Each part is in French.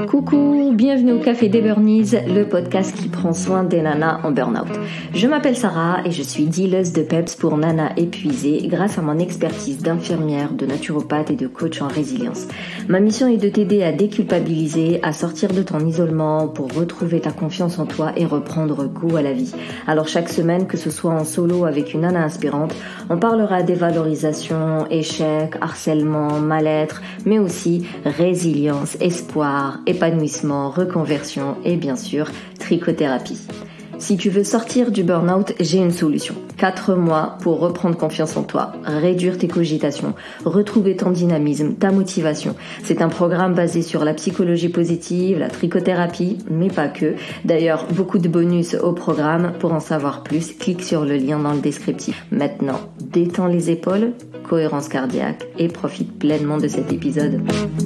Coucou, bienvenue au Café des Burnies, le podcast qui prend soin des nanas en burn-out. Je m'appelle Sarah et je suis dealeuse de peps pour nanas épuisées grâce à mon expertise d'infirmière, de naturopathe et de coach en résilience. Ma mission est de t'aider à déculpabiliser, à sortir de ton isolement pour retrouver ta confiance en toi et reprendre goût à la vie. Alors chaque semaine, que ce soit en solo avec une nana inspirante, on parlera dévalorisation, échec, harcèlement, mal-être, mais aussi résilience, espoir, épanouissement, reconversion et bien sûr trichothérapie. Si tu veux sortir du burn-out, j'ai une solution. 4 mois pour reprendre confiance en toi, réduire tes cogitations, retrouver ton dynamisme, ta motivation. C'est un programme basé sur la psychologie positive, la trichothérapie, mais pas que. D'ailleurs, beaucoup de bonus au programme. Pour en savoir plus, clique sur le lien dans le descriptif. Maintenant, détends les épaules, cohérence cardiaque et profite pleinement de cet épisode.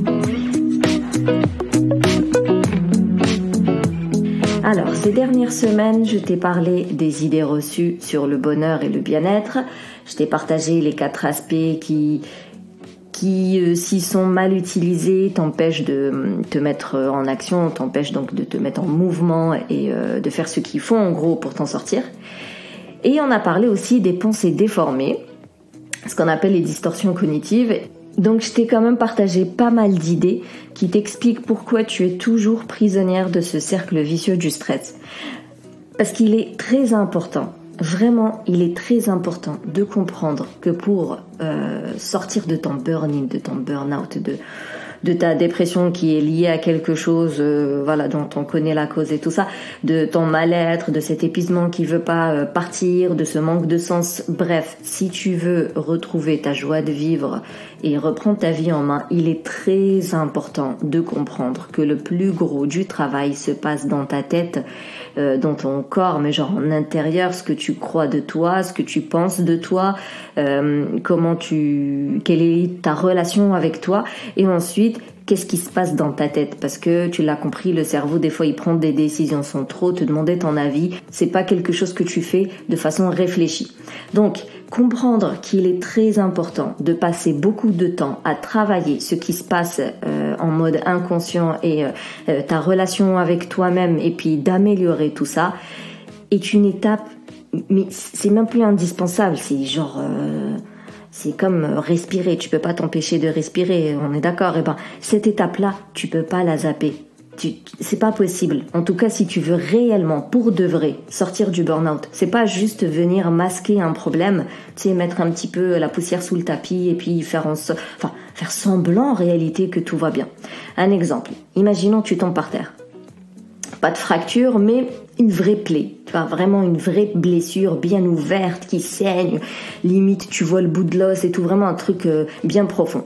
Alors, ces dernières semaines, je t'ai parlé des idées reçues sur le bonheur et le bien-être. Je t'ai partagé les 4 aspects qui s'ils sont mal utilisés, t'empêchent de te mettre en action, t'empêchent donc de te mettre en mouvement et de faire ce qu'il faut en gros pour t'en sortir. Et on a parlé aussi des pensées déformées, ce qu'on appelle les distorsions cognitives. Donc je t'ai quand même partagé pas mal d'idées qui t'expliquent pourquoi tu es toujours prisonnière de ce cercle vicieux du stress. Parce qu'il est très important, vraiment il est très important de comprendre que pour sortir de ton burn-in, de ton burn-out, de ta dépression qui est liée à quelque chose dont on connaît la cause et tout ça, de ton mal-être, de cet épuisement qui veut pas partir, de ce manque de sens. Bref, si tu veux retrouver ta joie de vivre et reprendre ta vie en main, il est très important de comprendre que le plus gros du travail se passe dans ta tête, dans ton corps, mais genre en intérieur, ce que tu crois de toi, ce que tu penses de toi, quelle est ta relation avec toi, et ensuite qu'est-ce qui se passe dans ta tête, parce que tu l'as compris, le cerveau des fois il prend des décisions sans trop te demander ton avis, c'est pas quelque chose que tu fais de façon réfléchie. Donc comprendre qu'il est très important de passer beaucoup de temps à travailler ce qui se passe en mode inconscient et ta relation avec toi-même, et puis d'améliorer tout ça est une étape, mais c'est même plus indispensable, c'est genre c'est comme respirer, tu peux pas t'empêcher de respirer, on est d'accord. Et ben cette étape-là, tu peux pas la zapper. C'est pas possible. En tout cas, si tu veux réellement, pour de vrai, sortir du burn-out, c'est pas juste venir masquer un problème, tu sais, mettre un petit peu la poussière sous le tapis et puis faire semblant en réalité que tout va bien. Un exemple. Imaginons tu tombes par terre. Pas de fracture, mais une vraie plaie. Tu vois, vraiment une vraie blessure bien ouverte qui saigne. Limite, tu vois le bout de l'os et tout, vraiment un truc bien profond.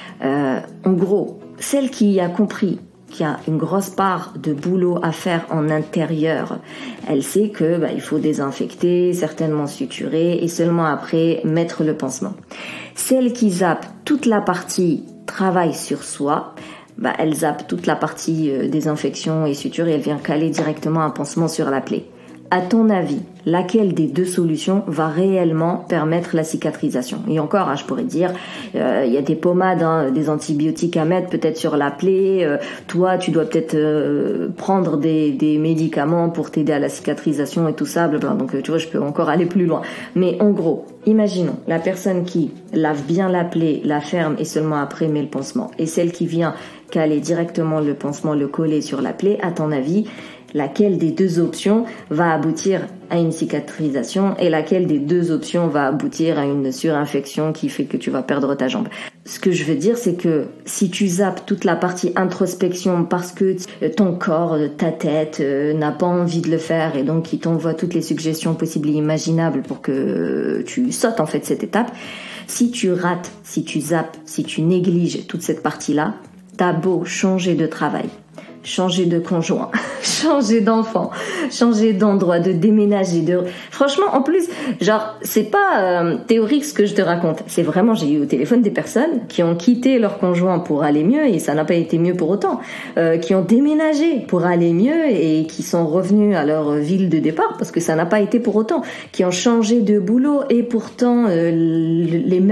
En gros, celle qui a compris qu'il y a une grosse part de boulot à faire en intérieur, elle sait que il faut désinfecter, certainement suturer et seulement après mettre le pansement. Celle qui zappe toute la partie travail sur soi, elle zappe toute la partie désinfection et suture et elle vient caler directement un pansement sur la plaie. À ton avis, laquelle des 2 solutions va réellement permettre la cicatrisation? Et encore, je pourrais dire, il y a des pommades, des antibiotiques à mettre peut-être sur la plaie. Toi, tu dois peut-être prendre des médicaments pour t'aider à la cicatrisation et tout ça. Blablabla. Donc, tu vois, je peux encore aller plus loin. Mais en gros, imaginons la personne qui lave bien la plaie, la ferme et seulement après met le pansement. Et celle qui vient caler directement le pansement, le coller sur la plaie. À ton avis, laquelle des 2 options va aboutir à une cicatrisation et laquelle des 2 options va aboutir à une surinfection qui fait que tu vas perdre ta jambe? Ce que je veux dire, c'est que si tu zappes toute la partie introspection parce que ton corps, ta tête n'a pas envie de le faire et donc il t'envoie toutes les suggestions possibles et imaginables pour que tu sautes en fait cette étape, si tu rates, si tu zappes, si tu négliges toute cette partie-là, t'as beau changer de travail, changer de conjoint, changer d'enfant, changer d'endroit, de déménager, franchement, en plus, genre, c'est pas théorique ce que je te raconte. C'est vraiment, j'ai eu au téléphone des personnes qui ont quitté leur conjoint pour aller mieux et ça n'a pas été mieux pour autant, qui ont déménagé pour aller mieux et qui sont revenus à leur ville de départ parce que ça n'a pas été pour autant, qui ont changé de boulot et pourtant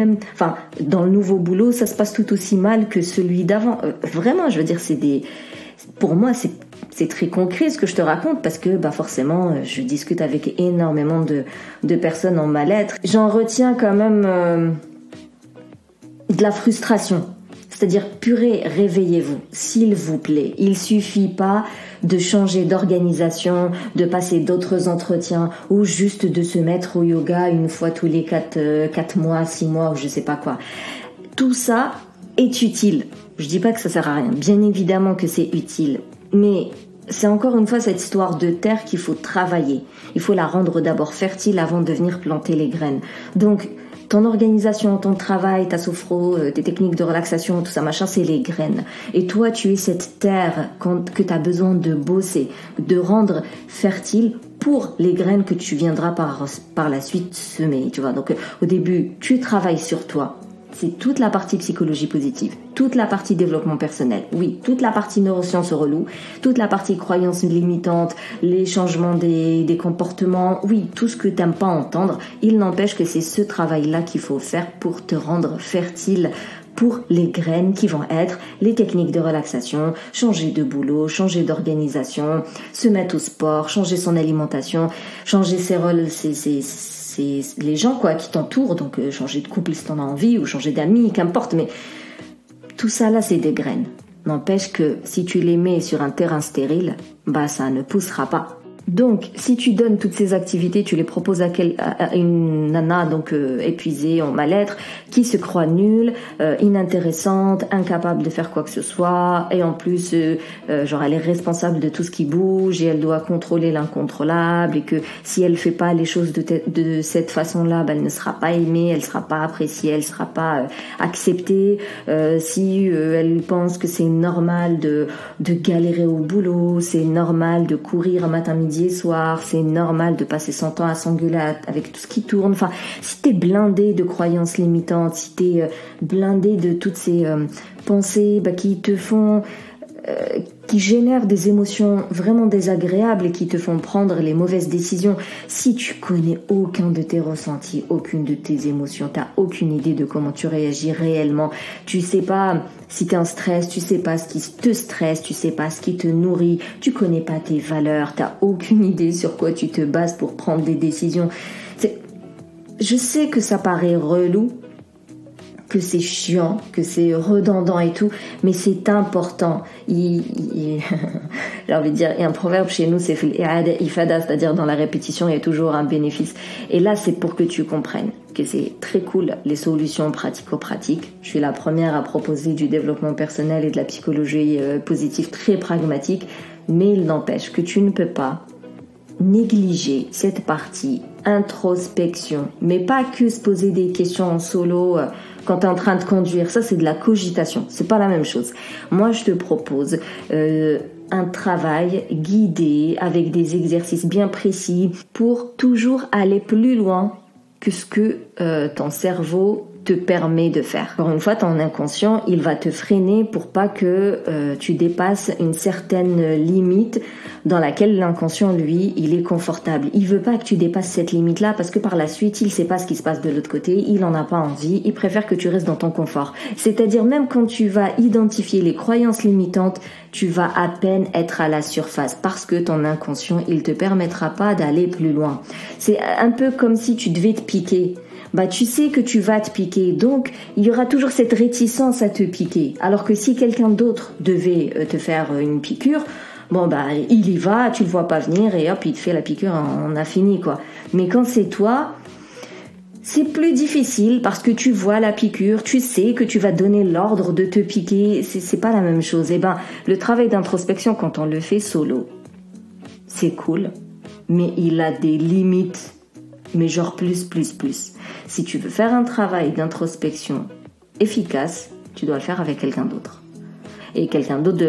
dans le nouveau boulot, ça se passe tout aussi mal que celui d'avant. Vraiment, je veux dire, c'est pour moi, c'est très concret ce que je te raconte parce que forcément, je discute avec énormément de personnes en mal-être. J'en retiens quand même de la frustration. C'est-à-dire, purée, réveillez-vous, s'il vous plaît. Il suffit pas de changer d'organisation, de passer d'autres entretiens ou juste de se mettre au yoga une fois tous les 4 mois, 6 mois ou je sais pas quoi. Tout ça est utile. Je dis pas que ça sert à rien. Bien évidemment que c'est utile. Mais c'est encore une fois cette histoire de terre qu'il faut travailler. Il faut la rendre d'abord fertile avant de venir planter les graines. Donc, ton organisation, ton travail, ta sophro, tes techniques de relaxation, tout ça machin, c'est les graines. Et toi, tu es cette terre que tu as besoin de bosser, de rendre fertile pour les graines que tu viendras par la suite semer. Tu vois. Donc, au début, tu travailles sur toi. C'est toute la partie psychologie positive, toute la partie développement personnel, oui, toute la partie neurosciences relou, toute la partie croyances limitantes, les changements des comportements, oui, tout ce que t'aimes pas entendre. Il n'empêche que c'est ce travail-là qu'il faut faire pour te rendre fertile pour les graines qui vont être les techniques de relaxation, changer de boulot, changer d'organisation, se mettre au sport, changer son alimentation, changer ses rôles, c'est les gens quoi qui t'entourent, donc changer de couple si t'en as envie ou changer d'amis, qu'importe, mais tout ça là c'est des graines. N'empêche que si tu les mets sur un terrain stérile, ça ne poussera pas. Donc, si tu donnes toutes ces activités, tu les proposes à une nana donc épuisée, en mal-être, qui se croit nulle, inintéressante, incapable de faire quoi que ce soit, et en plus, genre elle est responsable de tout ce qui bouge et elle doit contrôler l'incontrôlable, et que si elle fait pas les choses de cette façon-là, elle ne sera pas aimée, elle sera pas appréciée, elle sera pas acceptée. Si elle pense que c'est normal de galérer au boulot, c'est normal de courir matin, midi et soir, c'est normal de passer son temps à s'engueuler avec tout ce qui tourne. Enfin, si t'es blindé de croyances limitantes, si t'es blindé de toutes ces pensées qui te font qui génèrent des émotions vraiment désagréables et qui te font prendre les mauvaises décisions, si tu connais aucun de tes ressentis, aucune de tes émotions, t'as aucune idée de comment tu réagis réellement, tu sais pas si t'es en stress, tu sais pas ce qui te stresse, tu sais pas ce qui te nourrit, tu connais pas tes valeurs, t'as aucune idée sur quoi tu te bases pour prendre des décisions. Je sais que ça paraît relou, que c'est chiant, que c'est redondant et tout, mais c'est important. J'ai envie de dire, il y a un proverbe chez nous, c'est ifada, c'est-à-dire dans la répétition, il y a toujours un bénéfice. Et là, c'est pour que tu comprennes que c'est très cool, les solutions pratico-pratiques. Je suis la première à proposer du développement personnel et de la psychologie positive très pragmatique, mais il n'empêche que tu ne peux pas négliger cette partie introspection, mais pas que se poser des questions en solo quand t'es en train de conduire. Ça, c'est de la cogitation, c'est pas la même chose. Moi, je te propose un travail guidé avec des exercices bien précis pour toujours aller plus loin que ce que ton cerveau te permet de faire. Encore une fois, ton inconscient, il va te freiner pour pas que tu dépasses une certaine limite dans laquelle l'inconscient, lui, il est confortable. Il veut pas que tu dépasses cette limite-là parce que par la suite, il sait pas ce qui se passe de l'autre côté, il en a pas envie, il préfère que tu restes dans ton confort. C'est-à-dire même quand tu vas identifier les croyances limitantes, tu vas à peine être à la surface parce que ton inconscient, il te permettra pas d'aller plus loin. C'est un peu comme si tu devais te piquer. Tu sais que tu vas te piquer, donc il y aura toujours cette réticence à te piquer. Alors que si quelqu'un d'autre devait te faire une piqûre, il y va, tu le vois pas venir et hop, il te fait la piqûre, on a fini quoi. Mais quand c'est toi, c'est plus difficile parce que tu vois la piqûre, tu sais que tu vas donner l'ordre de te piquer, c'est pas la même chose. Le travail d'introspection quand on le fait solo, c'est cool, mais il a des limites. Mais genre plus. Si tu veux faire un travail d'introspection efficace, tu dois le faire avec quelqu'un d'autre. Et quelqu'un d'autre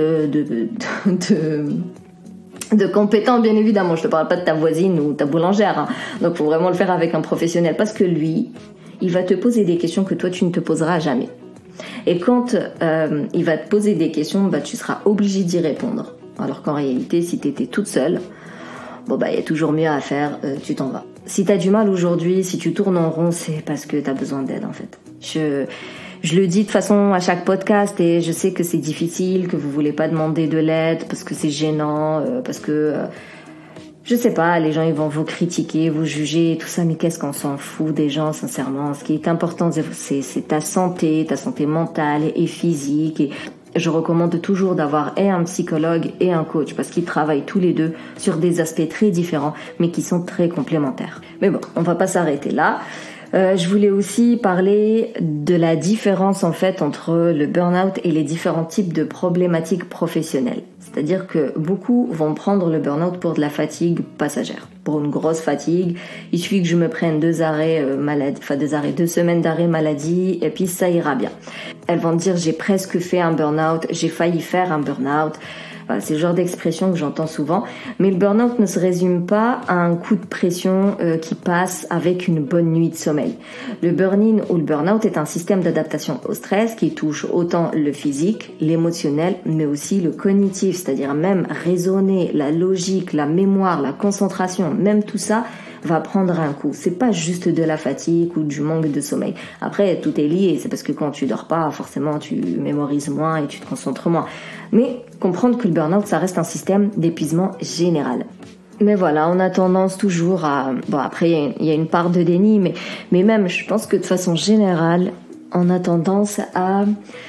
de compétent, bien évidemment. Je te parle pas de ta voisine ou ta boulangère. Donc, faut vraiment le faire avec un professionnel parce que lui, il va te poser des questions que toi, tu ne te poseras jamais. Et quand il va te poser des questions, tu seras obligé d'y répondre. Alors qu'en réalité, si tu étais toute seule, il y a toujours mieux à faire, tu t'en vas. Si t'as du mal aujourd'hui, si tu tournes en rond, c'est parce que t'as besoin d'aide en fait. Je le dis de façon à chaque podcast et je sais que c'est difficile, que vous voulez pas demander de l'aide parce que c'est gênant, parce que je sais pas, les gens ils vont vous critiquer, vous juger, tout ça, mais qu'est-ce qu'on s'en fout des gens, sincèrement. Ce qui est important, c'est ta santé mentale et physique. Et je recommande toujours d'avoir un psychologue et un coach parce qu'ils travaillent tous les deux sur des aspects très différents, mais qui sont très complémentaires. Mais bon, on va pas s'arrêter là. Je voulais aussi parler de la différence en fait entre le burn-out et les différents types de problématiques professionnelles. C'est-à-dire que beaucoup vont prendre le burn-out pour de la fatigue passagère. Pour une grosse fatigue, il suffit que je me prenne 2 semaines d'arrêt maladie et puis ça ira bien. Elles vont dire j'ai presque fait un burn-out, j'ai failli faire un burn-out. Voilà, c'est le genre d'expression que j'entends souvent. Mais le burn-out ne se résume pas à un coup de pression qui passe avec une bonne nuit de sommeil. Le burn-in ou le burn-out est un système d'adaptation au stress qui touche autant le physique, l'émotionnel, mais aussi le cognitif, c'est-à-dire même raisonner, la logique, la mémoire, la concentration, même tout ça va prendre un coup. C'est pas juste de la fatigue ou du manque de sommeil. Après, tout est lié. C'est parce que quand tu dors pas, forcément, tu mémorises moins et tu te concentres moins. Mais comprendre que le burn-out, ça reste un système d'épuisement général. Mais voilà, on a tendance toujours à... Bon, après, il y a une part de déni, mais même, je pense que de façon générale, on a tendance à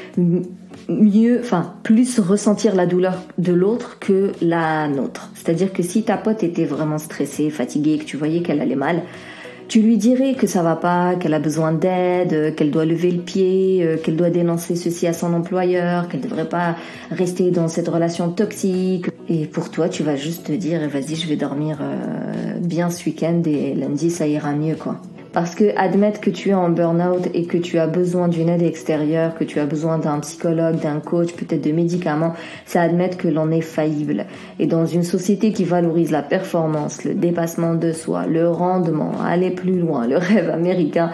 plus ressentir la douleur de l'autre que la nôtre. C'est-à-dire que si ta pote était vraiment stressée, fatiguée, que tu voyais qu'elle allait mal, tu lui dirais que ça va pas, qu'elle a besoin d'aide, qu'elle doit lever le pied, qu'elle doit dénoncer ceci à son employeur, qu'elle devrait pas rester dans cette relation toxique. Et pour toi, tu vas juste te dire, vas-y, je vais dormir bien ce week-end et lundi, ça ira mieux, quoi. Parce que admettre que tu es en burn-out et que tu as besoin d'une aide extérieure, que tu as besoin d'un psychologue, d'un coach, peut-être de médicaments, c'est admettre que l'on est faillible. Et dans une société qui valorise la performance, le dépassement de soi, le rendement, aller plus loin, le rêve américain,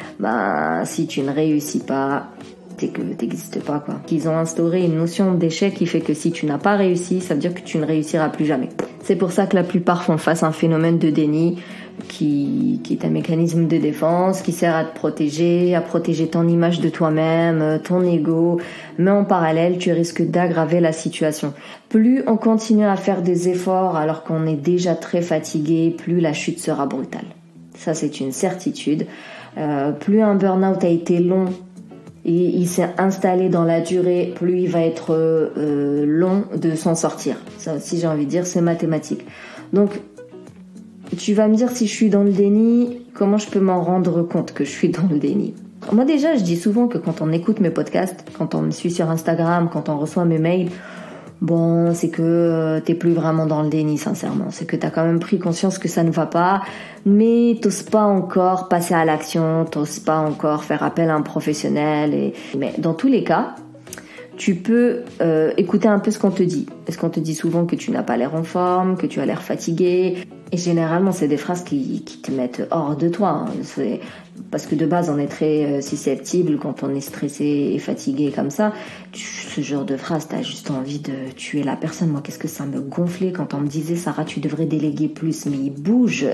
si tu ne réussis pas, c'est que t'existes pas, quoi. Qu'ils ont instauré une notion d'échec qui fait que si tu n'as pas réussi, ça veut dire que tu ne réussiras plus jamais. C'est pour ça que la plupart font face à un phénomène de déni qui est un mécanisme de défense qui sert à te protéger, à protéger ton image de toi-même, ton ego, mais en parallèle, tu risques d'aggraver la situation. Plus on continue à faire des efforts alors qu'on est déjà très fatigué, plus la chute sera brutale. Ça, c'est une certitude. Plus un burn-out a été long et il s'est installé dans la durée, plus il va être long de s'en sortir. Ça aussi, j'ai envie de dire, c'est mathématique. Donc, tu vas me dire si je suis dans le déni, comment je peux m'en rendre compte que je suis dans le déni. Moi déjà, je dis souvent que quand on écoute mes podcasts, quand on me suit sur Instagram, quand on reçoit mes mails, bon, c'est que t'es plus vraiment dans le déni, sincèrement. C'est que t'as quand même pris conscience que ça ne va pas, mais t'oses pas encore passer à l'action, t'oses pas encore faire appel à un professionnel. Mais dans tous les cas, tu peux écouter un peu ce qu'on te dit. Est-ce qu'on te dit souvent que tu n'as pas l'air en forme, que tu as l'air fatigué? Et généralement, c'est des phrases qui te mettent hors de toi. C'est parce que de base, on est très susceptible quand on est stressé et fatigué comme ça. Ce genre de phrase, t'as juste envie de tuer la personne. Moi, qu'est-ce que ça me gonflait quand on me disait « Sarah, tu devrais déléguer plus ». Mais il bouge.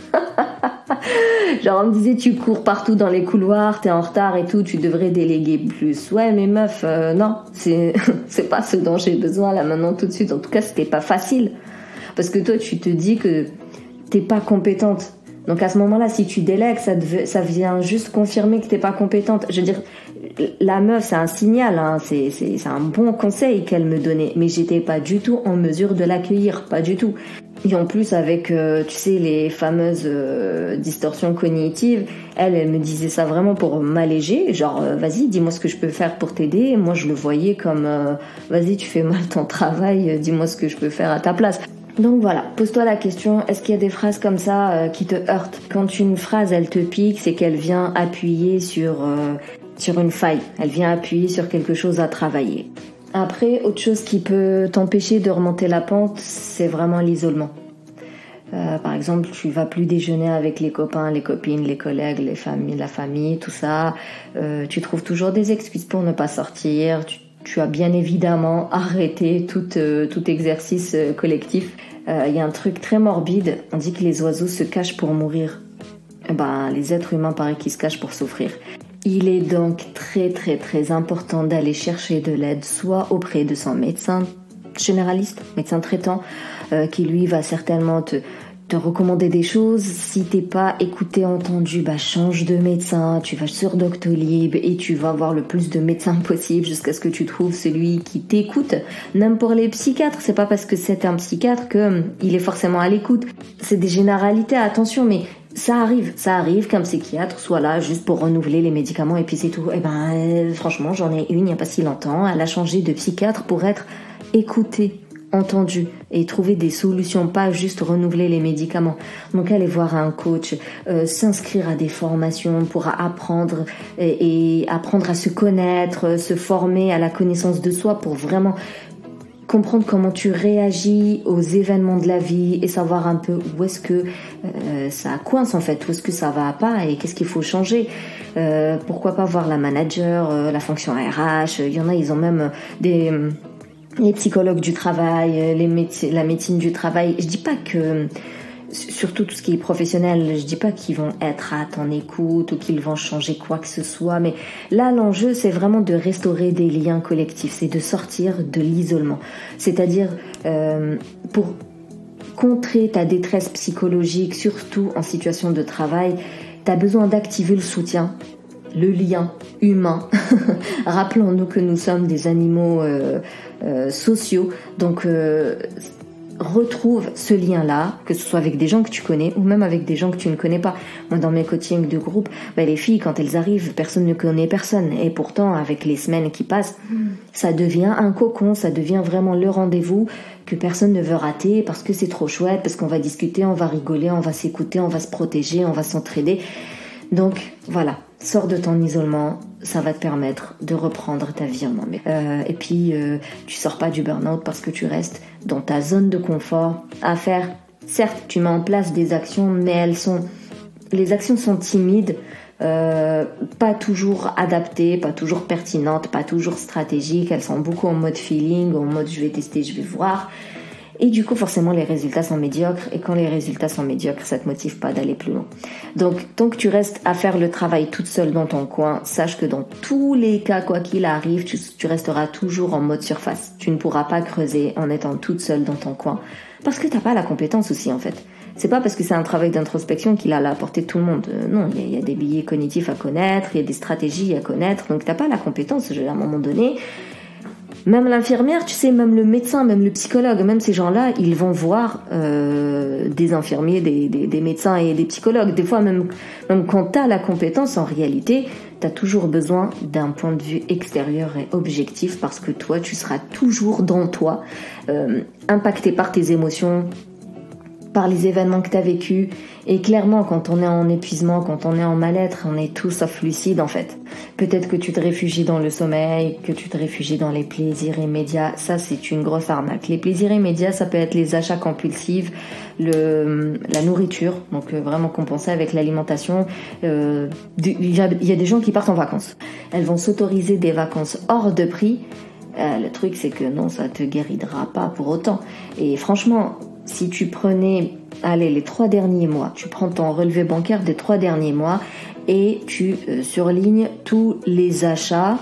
Genre, on me disait « Tu cours partout dans les couloirs, t'es en retard et tout, tu devrais déléguer plus ». Ouais, mais meuf, non, c'est pas ce dont j'ai besoin là maintenant tout de suite. En tout cas, c'était pas facile. Parce que toi, tu te dis que t'es pas compétente. Donc à ce moment-là, si tu délègues, ça vient juste confirmer que t'es pas compétente. Je veux dire, la meuf, c'est un signal, hein, c'est un bon conseil qu'elle me donnait, mais j'étais pas du tout en mesure de l'accueillir, pas du tout. Et en plus, avec, tu sais, les fameuses distorsions cognitives, elle me disait ça vraiment pour m'alléger, genre, vas-y, dis-moi ce que je peux faire pour t'aider. Moi, je le voyais comme, vas-y, tu fais mal ton travail, dis-moi ce que je peux faire à ta place. Donc voilà, pose-toi la question, est-ce qu'il y a des phrases comme ça qui te heurtent? Quand une phrase, elle te pique, c'est qu'elle vient appuyer sur une faille. Elle vient appuyer sur quelque chose à travailler. Après, autre chose qui peut t'empêcher de remonter la pente, c'est vraiment l'isolement. Par exemple, tu vas plus déjeuner avec les copains, les copines, les collègues, la famille, tout ça. Tu trouves toujours des excuses pour ne pas sortir. Tu as bien évidemment arrêté tout exercice collectif. Il y a un truc très morbide. On dit que les oiseaux se cachent pour mourir. Les êtres humains, pareil, qu'ils se cachent pour souffrir. Il est donc très très très important d'aller chercher de l'aide, soit auprès de son médecin généraliste, médecin traitant, qui lui va certainement te recommander des choses. Si t'es pas écouté, entendu, change de médecin, tu vas sur Doctolib et tu vas voir le plus de médecins possible jusqu'à ce que tu trouves celui qui t'écoute. Même pour les psychiatres, c'est pas parce que c'est un psychiatre que il est forcément à l'écoute. C'est des généralités, attention, mais ça arrive qu'un psychiatre soit là juste pour renouveler les médicaments et puis c'est tout. Franchement, j'en ai une il y a pas si longtemps, elle a changé de psychiatre pour être écoutée, entendue et trouver des solutions, pas juste renouveler les médicaments. Donc aller voir un coach, s'inscrire à des formations pour apprendre et apprendre à se connaître, se former à la connaissance de soi pour vraiment comprendre comment tu réagis aux événements de la vie et savoir un peu où est-ce que ça coince en fait, où est-ce que ça va pas et qu'est-ce qu'il faut changer. Pourquoi pas voir la manager, la fonction RH, il y en a, ils ont même les psychologues du travail, la médecine du travail. Je dis pas que, surtout tout ce qui est professionnel, je dis pas qu'ils vont être à ton écoute ou qu'ils vont changer quoi que ce soit, mais là l'enjeu c'est vraiment de restaurer des liens collectifs, c'est de sortir de l'isolement, c'est-à-dire pour contrer ta détresse psychologique, surtout en situation de travail, t'as besoin d'activer le soutien, le lien humain. Rappelons-nous que nous sommes des animaux sociaux, donc retrouve ce lien-là, que ce soit avec des gens que tu connais ou même avec des gens que tu ne connais pas. Moi, dans mes coachings de groupe, les filles, quand elles arrivent, personne ne connaît personne. Et pourtant, avec les semaines qui passent, ça devient un cocon, ça devient vraiment le rendez-vous que personne ne veut rater parce que c'est trop chouette, parce qu'on va discuter, on va rigoler, on va s'écouter, on va se protéger, on va s'entraider. Donc, voilà. Sors de ton isolement, ça va te permettre de reprendre ta vie en main. Et puis, tu sors pas du burn-out parce que tu restes dans ta zone de confort à faire. Certes, tu mets en place des actions, mais les actions sont timides, pas toujours adaptées, pas toujours pertinentes, pas toujours stratégiques. Elles sont beaucoup en mode feeling, en mode je vais tester, je vais voir. Et du coup, forcément, les résultats sont médiocres. Et quand les résultats sont médiocres, ça te motive pas d'aller plus loin. Donc, tant que tu restes à faire le travail toute seule dans ton coin, sache que dans tous les cas, quoi qu'il arrive, tu resteras toujours en mode surface. Tu ne pourras pas creuser en étant toute seule dans ton coin. Parce que t'as pas la compétence aussi, en fait. C'est pas parce que c'est un travail d'introspection qu'il a à la portée de tout le monde. Non, il y a des biais cognitifs à connaître, il y a des stratégies à connaître. Donc, t'as pas la compétence. À un moment donné, même l'infirmière, tu sais, même le médecin, même le psychologue, même ces gens-là, ils vont voir des infirmiers, des médecins et des psychologues. Des fois, même quand t'as la compétence, en réalité, t'as toujours besoin d'un point de vue extérieur et objectif parce que toi, tu seras toujours dans toi, impacté par tes émotions, par les événements que tu as vécus. Et clairement, quand on est en épuisement, quand on est en mal-être, on est tout sauf lucide en fait. Peut-être que tu te réfugies dans le sommeil, que tu te réfugies dans les plaisirs immédiats. Ça, c'est une grosse arnaque. Les plaisirs immédiats, ça peut être les achats compulsifs, la nourriture, donc vraiment compenser avec l'alimentation. Il y a des gens qui partent en vacances. Elles vont s'autoriser des vacances hors de prix. Le truc, c'est que non, ça te guérira pas pour autant. Et franchement, si tu prenais, les 3 derniers mois, tu prends ton relevé bancaire des 3 derniers mois et tu surlignes tous les achats.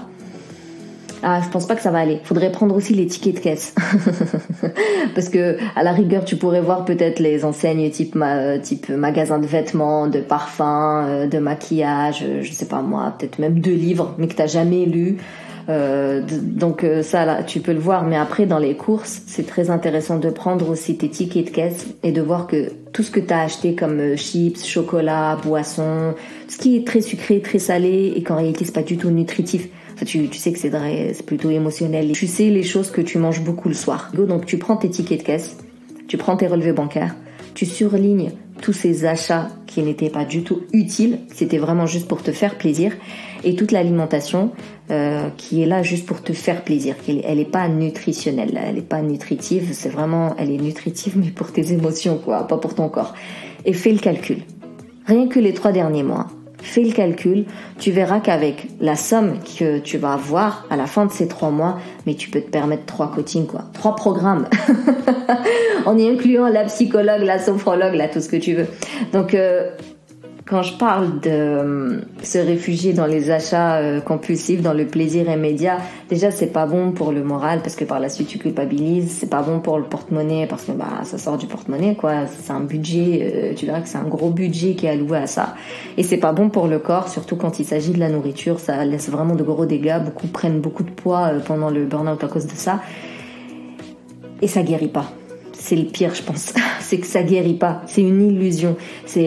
Je pense pas que ça va aller. Faudrait prendre aussi les tickets de caisse. Parce que, à la rigueur, tu pourrais voir peut-être les enseignes type magasin de vêtements, de parfums, de maquillage, je sais pas moi, peut-être même de livres, mais que t'as jamais lu. Donc ça là tu peux le voir, mais après dans les courses c'est très intéressant de prendre aussi tes tickets de caisse et de voir que tout ce que tu as acheté comme chips, chocolat, boissons, ce qui est très sucré, très salé et qu'en réalité c'est pas du tout nutritif. Enfin, tu sais que c'est plutôt émotionnel. Tu sais les choses que tu manges beaucoup le soir. Donc tu prends tes tickets de caisse, tu prends tes relevés bancaires, tu surlignes tous ces achats qui n'étaient pas du tout utiles, c'était vraiment juste pour te faire plaisir, et toute l'alimentation qui est là juste pour te faire plaisir. Elle est pas nutritionnelle, elle est pas nutritive, elle est nutritive mais pour tes émotions quoi, pas pour ton corps. Et fais le calcul. Rien que les 3 derniers mois, fais le calcul, tu verras qu'avec la somme que tu vas avoir à la fin de ces 3 mois, mais tu peux te permettre 3 coachings, 3 programmes. En y incluant la psychologue, la sophrologue, tout ce que tu veux. Donc, quand je parle de se réfugier dans les achats compulsifs, dans le plaisir immédiat, déjà c'est pas bon pour le moral parce que par la suite tu culpabilises, c'est pas bon pour le porte-monnaie parce que ça sort du porte-monnaie quoi, c'est un budget, tu verras que c'est un gros budget qui est alloué à ça. Et c'est pas bon pour le corps, surtout quand il s'agit de la nourriture, ça laisse vraiment de gros dégâts, beaucoup prennent beaucoup de poids pendant le burn-out à cause de ça. Et ça guérit pas. C'est le pire je pense, c'est que ça guérit pas, c'est une illusion,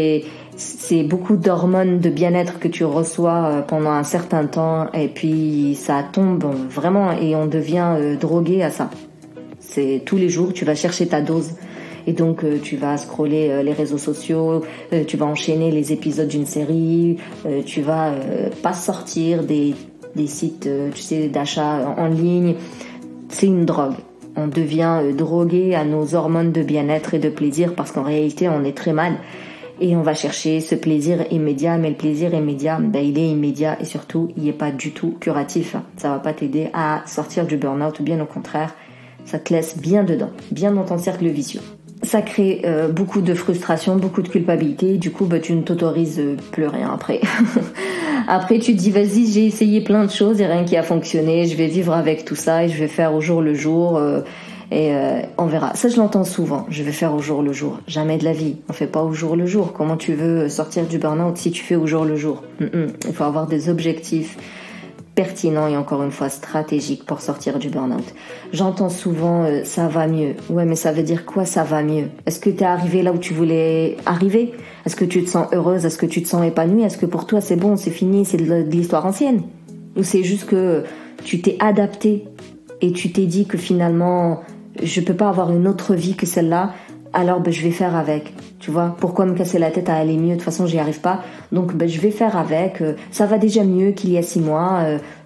c'est beaucoup d'hormones de bien-être que tu reçois pendant un certain temps et puis ça tombe vraiment et on devient drogué à ça. C'est tous les jours tu vas chercher ta dose et donc tu vas scroller les réseaux sociaux, tu vas enchaîner les épisodes d'une série, tu vas pas sortir des sites tu sais d'achat en ligne. C'est une drogue. On devient drogué à nos hormones de bien-être et de plaisir parce qu'en réalité on est très mal. Et on va chercher ce plaisir immédiat, mais le plaisir immédiat, il est immédiat et surtout, il n'est pas du tout curatif. Ça va pas t'aider à sortir du burn-out, bien au contraire, ça te laisse bien dedans, bien dans ton cercle vicieux. Ça crée beaucoup de frustration, beaucoup de culpabilité, du coup, tu ne t'autorises plus rien après. Après, tu te dis, vas-y, j'ai essayé plein de choses et rien qui a fonctionné, je vais vivre avec tout ça et je vais faire au jour le jour... Et on verra. Ça, je l'entends souvent. Je vais faire au jour le jour. Jamais de la vie. On fait pas au jour le jour. Comment tu veux sortir du burn-out si tu fais au jour le jour? Il faut avoir des objectifs pertinents et encore une fois stratégiques pour sortir du burn-out. J'entends souvent ça va mieux. Ouais, mais ça veut dire quoi ça va mieux? Est-ce que t'es arrivé là où tu voulais arriver? Est-ce que tu te sens heureuse? Est-ce que tu te sens épanouie? Est-ce que pour toi c'est bon, c'est fini, c'est de l'histoire ancienne? Ou c'est juste que tu t'es adapté et tu t'es dit que finalement je peux pas avoir une autre vie que celle-là, alors je vais faire avec. Tu vois, pourquoi me casser la tête à aller mieux? De toute façon, j'y arrive pas. Donc je vais faire avec. Ça va déjà mieux qu'il y a 6 mois.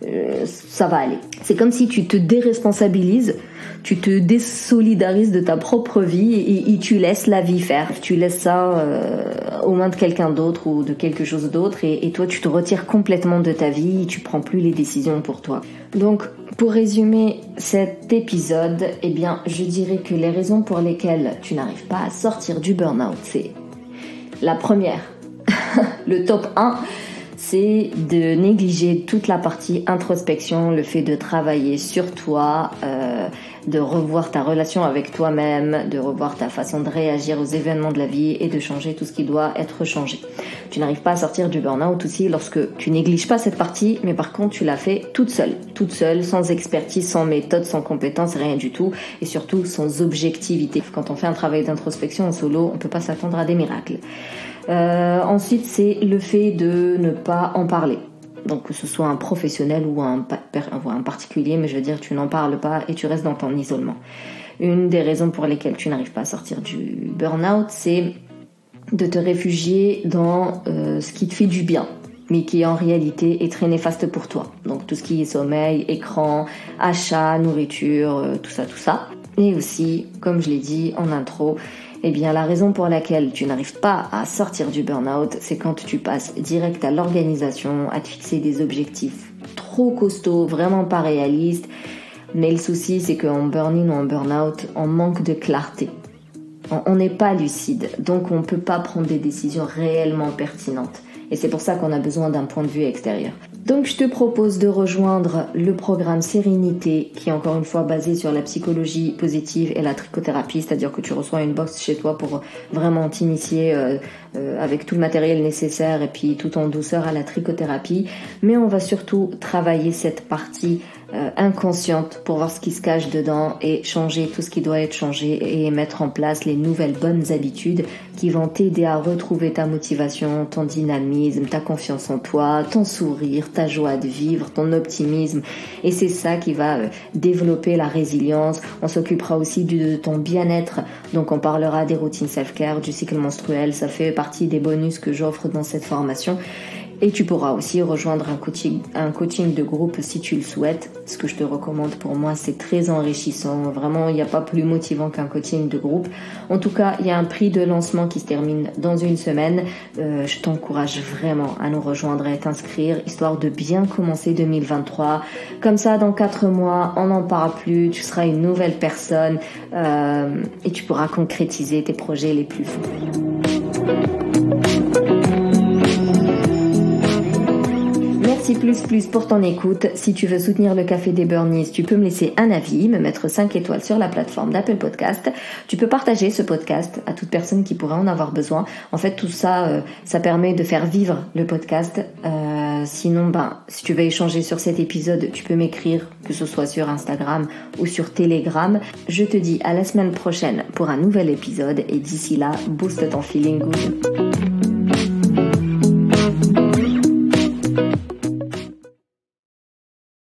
Ça va aller. C'est comme si tu te déresponsabilises, tu te désolidarises de ta propre vie et tu laisses la vie faire. Tu laisses ça aux mains de quelqu'un d'autre ou de quelque chose d'autre et toi, tu te retires complètement de ta vie et tu prends plus les décisions pour toi. Donc, pour résumer cet épisode, je dirais que les raisons pour lesquelles tu n'arrives pas à sortir du burn-out, c'est la première, le top 1, c'est de négliger toute la partie introspection, le fait de travailler sur toi, de revoir ta relation avec toi-même, de revoir ta façon de réagir aux événements de la vie et de changer tout ce qui doit être changé. Tu n'arrives pas à sortir du burn-out aussi lorsque tu négliges pas cette partie, mais par contre tu l'as fait toute seule, sans expertise, sans méthode, sans compétence, rien du tout, et surtout sans objectivité. Quand on fait un travail d'introspection en solo, on peut pas s'attendre à des miracles. Ensuite, c'est le fait de ne pas en parler. Donc que ce soit un professionnel ou un particulier, mais je veux dire, tu n'en parles pas et tu restes dans ton isolement. Une des raisons pour lesquelles tu n'arrives pas à sortir du burn-out, c'est de te réfugier dans ce qui te fait du bien, mais qui en réalité est très néfaste pour toi. Donc tout ce qui est sommeil, écran, achat, nourriture, tout ça. Et aussi, comme je l'ai dit en intro, la raison pour laquelle tu n'arrives pas à sortir du burn-out, c'est quand tu passes direct à l'organisation, à te fixer des objectifs trop costauds, vraiment pas réalistes. Mais le souci, c'est qu'en burn-in ou en burn-out, on manque de clarté. On n'est pas lucide, donc on peut pas prendre des décisions réellement pertinentes. Et c'est pour ça qu'on a besoin d'un point de vue extérieur. Donc je te propose de rejoindre le programme Sérénité, qui est encore une fois basé sur la psychologie positive et la trichothérapie, c'est-à-dire que tu reçois une box chez toi pour vraiment t'initier avec tout le matériel nécessaire et puis tout en douceur à la trichothérapie. Mais on va surtout travailler cette partie inconsciente pour voir ce qui se cache dedans et changer tout ce qui doit être changé et mettre en place les nouvelles bonnes habitudes qui vont t'aider à retrouver ta motivation, ton dynamisme, ta confiance en toi, ton sourire, ta joie de vivre, ton optimisme. Et c'est ça qui va développer la résilience. On s'occupera aussi de ton bien-être. Donc on parlera des routines self-care, du cycle menstruel. Ça fait partie des bonus que j'offre dans cette formation. Et tu pourras aussi rejoindre un coaching de groupe si tu le souhaites. Ce que je te recommande pour moi, c'est très enrichissant. Vraiment, il n'y a pas plus motivant qu'un coaching de groupe. En tout cas, il y a un prix de lancement qui se termine dans une semaine. Je t'encourage vraiment à nous rejoindre et à t'inscrire, histoire de bien commencer 2023. Comme ça, dans 4 mois, on n'en parle plus. Tu seras une nouvelle personne et tu pourras concrétiser tes projets les plus fous. Merci plus pour ton écoute. Si tu veux soutenir le Café des Burnies, tu peux me laisser un avis, me mettre 5 étoiles sur la plateforme d'Apple Podcast. Tu peux partager ce podcast à toute personne qui pourrait en avoir besoin. En fait, tout ça, ça permet de faire vivre le podcast. Sinon, si tu veux échanger sur cet épisode, tu peux m'écrire, que ce soit sur Instagram ou sur Telegram. Je te dis à la semaine prochaine pour un nouvel épisode et d'ici là, booste ton feeling good.